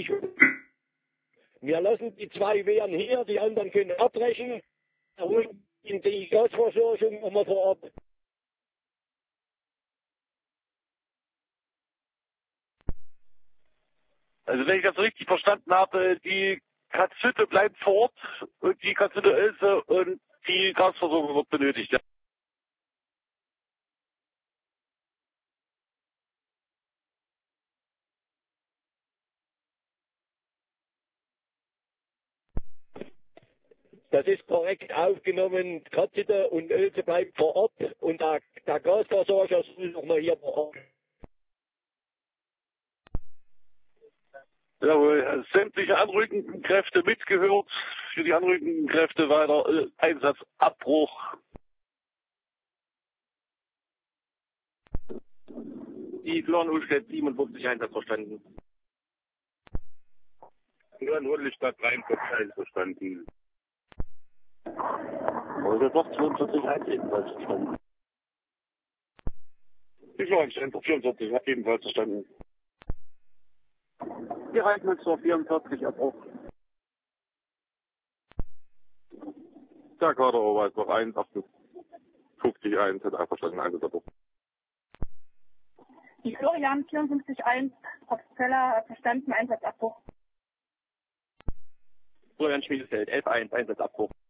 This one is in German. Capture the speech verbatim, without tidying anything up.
ich. Wir lassen die zwei Wehren hier, die anderen können abbrechen, holen in die Gasversorgung immer vor Ort. Also wenn ich das richtig verstanden habe, die Katzhütte bleibt vor Ort und die Katzhütte Oelze und die Gasversorgung wird benötigt. Ja. Das ist korrekt aufgenommen. Katzhütte und Oelze bleibt vor Ort und der, der Gasversorger ist nochmal hier vor Ort. Jawohl, sämtliche anrückenden Kräfte mitgehört. Für die anrückenden Kräfte weiter äh, Einsatzabbruch. Die Florn Ulstedt siebenundfünfzig Einsatz verstanden. Florn Ulstedt dreiundvierzig einverstanden. Oder doch zweiundvierzig eins ebenfalls verstanden. Die Florn vierundvierzig ebenfalls verstanden. Die Reitmünster vierundvierzig Abbruch. Der Kader Oberwald noch eins, achtundfünfzig eins hat einverstanden, Einsatzabbruch. Die Florian vierundfünfzig eins, Propsteller, verstanden, Einsatzabbruch. Florian Schmiedefeld elf eins, Einsatzabbruch.